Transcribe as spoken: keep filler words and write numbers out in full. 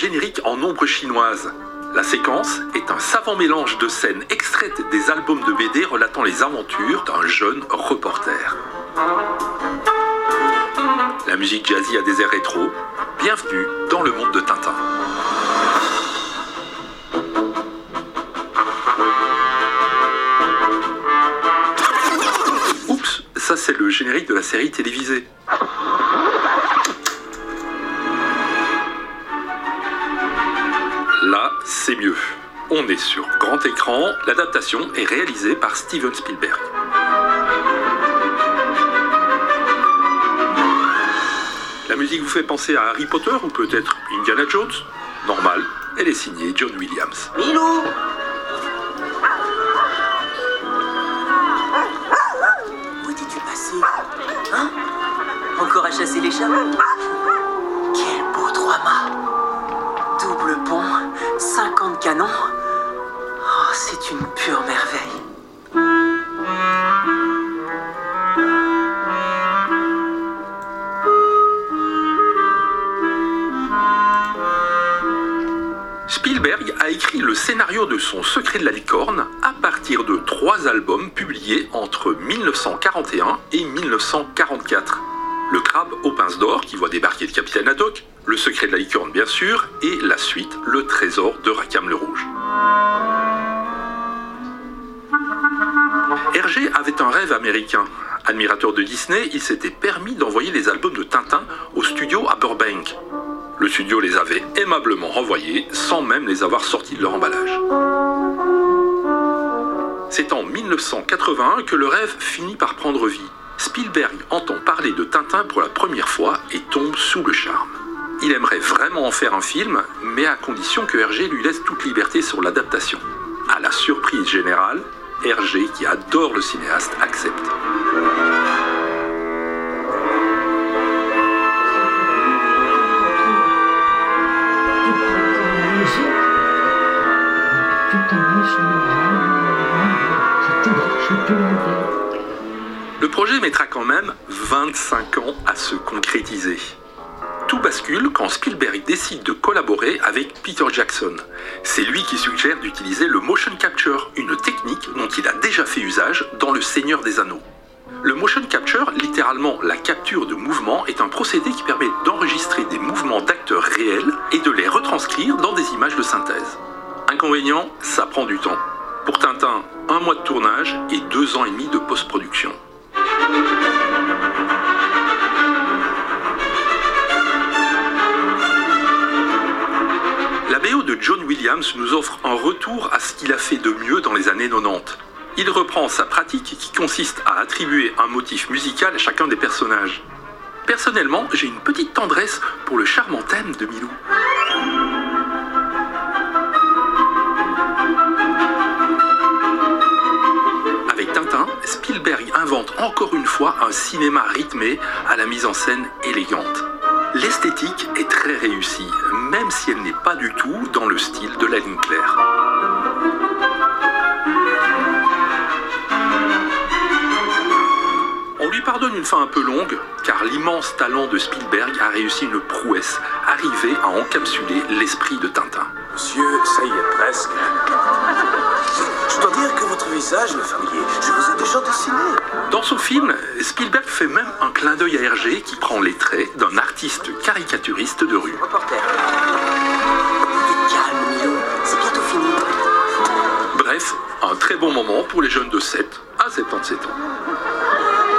générique en ombre chinoise. La séquence est un savant mélange de scènes extraites des albums de B D relatant les aventures d'un jeune reporter. La musique jazzy a des airs rétro. Bienvenue dans le monde de Tintin. Oups, ça c'est le générique de la série télévisée. Là, c'est mieux. On est sur grand écran. L'adaptation est réalisée par Steven Spielberg. La musique vous fait penser à Harry Potter ou peut-être Indiana Jones? Normal, elle est signée John Williams. Milou! Où étais-tu passé? Hein? Encore à chasser les chats? Quel beau trois-mâts! Double pont, cinquante canons. Oh, c'est une pure merveille. Spielberg a écrit le scénario de son Secret de la licorne à partir de trois albums publiés entre mille neuf cent quarante et un et mille neuf cent quarante-quatre. Le crabe aux pinces d'or qui voit débarquer le capitaine Haddock, le Secret de la licorne bien sûr, et la suite, le trésor de Rackham le Rouge. Hergé avait un rêve américain. Admirateur de Disney, il s'était permis d'envoyer les albums de Tintin au studio à Burbank. Le studio les avait aimablement renvoyés sans même les avoir sortis de leur emballage. C'est en mille neuf cent quatre-vingt-un que le rêve finit par prendre vie. Spielberg entend parler de Tintin pour la première fois et tombe sous le charme. Il aimerait vraiment en faire un film, mais à condition que Hergé lui laisse toute liberté sur l'adaptation. À la surprise générale, Hergé, qui adore le cinéaste, accepte. Le projet mettra quand même vingt-cinq ans à se concrétiser. Tout bascule quand Spielberg décide de collaborer avec Peter Jackson. C'est lui qui suggère d'utiliser le motion capture, une technique dont il a déjà fait usage dans Le Seigneur des Anneaux. Le motion capture, littéralement la capture de mouvement, est un procédé qui permet d'enregistrer des mouvements d'acteurs réels et de les retranscrire dans des images de synthèse. Inconvénient, ça prend du temps. Pour Tintin, un mois de tournage et deux ans et demi de post-production. La B O de John Williams nous offre un retour à ce qu'il a fait de mieux dans les années quatre-vingt-dix. Il reprend sa pratique qui consiste à attribuer un motif musical à chacun des personnages. Personnellement, j'ai une petite tendresse pour le charmant thème de Milou. Avec Tintin, Spielberg invente encore une fois un cinéma rythmé à la mise en scène élégante. L'esthétique est très réussie, même si elle n'est pas du tout dans le style de la ligne claire. On lui pardonne une fin un peu longue, car l'immense talent de Spielberg a réussi une prouesse, arriver à encapsuler l'esprit de Tintin. Monsieur, ça y est presque. Je dois dire que votre visage m'est familier. Je vous ai déjà dessiné. Dans son film, Spielberg fait même un clin d'œil à Hergé qui prend les traits d'un artiste caricaturiste de rue. Reporter. Calme, Milou. C'est bientôt fini. Bref, un très bon moment pour les jeunes de sept à soixante-sept ans.